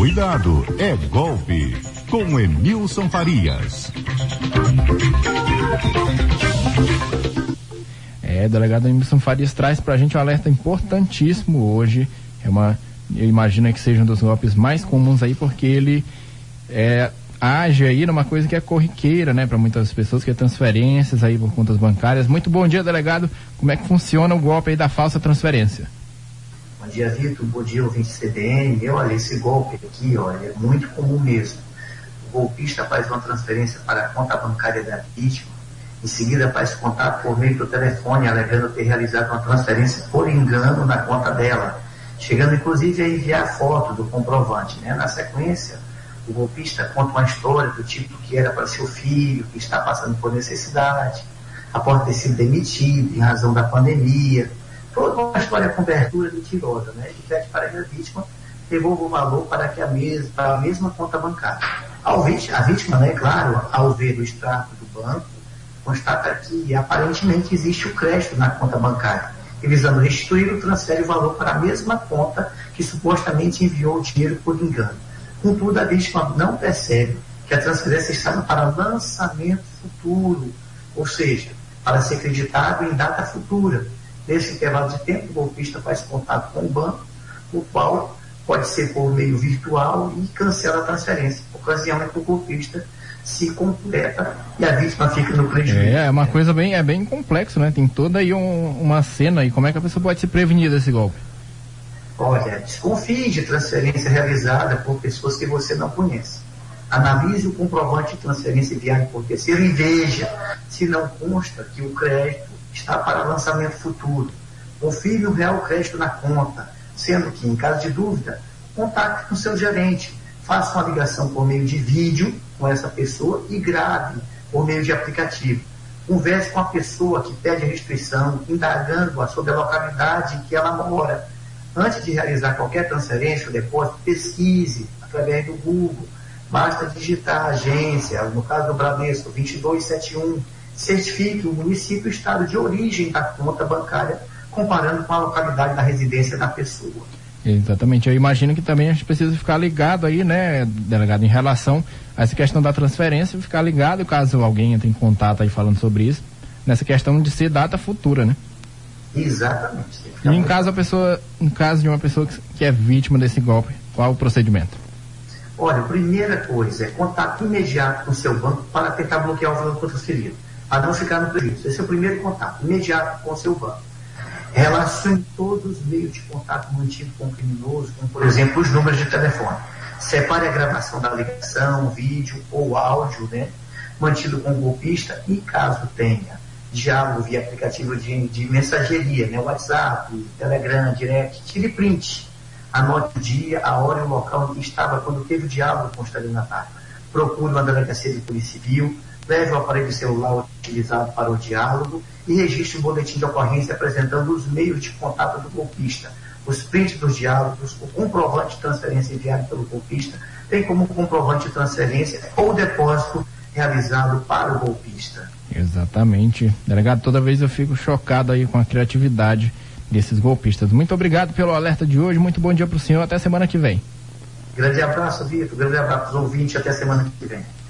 Cuidado, é golpe. Com Emilson Farias. Delegado Emilson Farias traz pra gente um alerta importantíssimo hoje. Eu imagino que seja um dos golpes mais comuns aí, porque ele age aí numa coisa que é corriqueira, né, para muitas pessoas, que é transferências aí por contas bancárias. Muito bom dia, delegado. Como é que funciona o golpe aí da falsa transferência? Bom dia, Vitor. Bom dia, ouvinte CBN. Olha, esse golpe aqui, olha, é muito comum mesmo. O golpista faz uma transferência para a conta bancária da vítima, em seguida faz contato por meio do telefone, alegando ter realizado uma transferência por engano na conta dela, chegando inclusive a enviar foto do comprovante, né? Na sequência, o golpista conta uma história do tipo que era para seu filho, que está passando por necessidade, após ter sido demitido em razão da pandemia. Toda uma história com cobertura mentirosa, né? E pede para que a vítima devolva o valor para a mesma conta bancária. A vítima, né, claro, ao ver o extrato do banco, constata que aparentemente existe o crédito na conta bancária, e visando restituir, transfere o valor para a mesma conta que supostamente enviou o dinheiro por engano. Contudo, a vítima não percebe que a transferência estava para lançamento futuro, ou seja, para ser creditado em data futura. Nesse intervalo de tempo, o golpista faz contato com o banco, o qual pode ser por meio virtual, e cancela a transferência. A ocasião é que o golpista se completa e a vítima fica no prejuízo. É uma coisa bem complexo, né? Tem toda aí uma cena aí. Como é que a pessoa pode se prevenir desse golpe? Olha, desconfie de transferência realizada por pessoas que você não conhece. Analise o comprovante de transferência enviado por terceiro e veja se não consta que o crédito está para lançamento futuro. Confirme o real crédito na conta, sendo que, em caso de dúvida, contacte com seu gerente. Faça uma ligação por meio de vídeo com essa pessoa e grave por meio de aplicativo. Converse com a pessoa que pede a restituição, indagando-a sobre a localidade em que ela mora. Antes de realizar qualquer transferência ou depósito, pesquise através do Google. Basta digitar a agência, no caso do Bradesco, 2271, certifique o município e o estado de origem da conta bancária, comparando com a localidade da residência da pessoa. Exatamente, eu imagino que também a gente precisa ficar ligado aí, né, delegado, em relação a essa questão da transferência, ficar ligado caso alguém entre em contato aí falando sobre isso, nessa questão de ser data futura, né? Exatamente. E em caso de uma pessoa que é vítima desse golpe, qual o procedimento? Olha, a primeira coisa é contato imediato com o seu banco para tentar bloquear o valor transferido, para não ficar no prejuízo. Esse é o primeiro contato, imediato com o seu banco. Relacione todos os meios de contato mantido com o criminoso, como, por exemplo, os números de telefone. Separe a gravação da ligação, vídeo ou áudio, né, mantido com o golpista, e caso tenha diálogo via aplicativo de mensageria, né, WhatsApp, Telegram, Direct, tire print. Anote o dia, a hora e o local em que estava quando teve o diálogo com o estelionatário. Procure uma delegacia de polícia civil, leve o aparelho celular utilizado para o diálogo e registre um boletim de ocorrência apresentando os meios de contato do golpista, os prints dos diálogos, o comprovante de transferência enviado pelo golpista, bem como o comprovante de transferência ou depósito realizado para o golpista. Exatamente. Delegado, toda vez eu fico chocado aí com a criatividade desses golpistas. Muito obrigado pelo alerta de hoje, muito bom dia para o senhor, até semana que vem. Grande abraço, Vitor, grande abraço aos ouvintes, até semana que vem.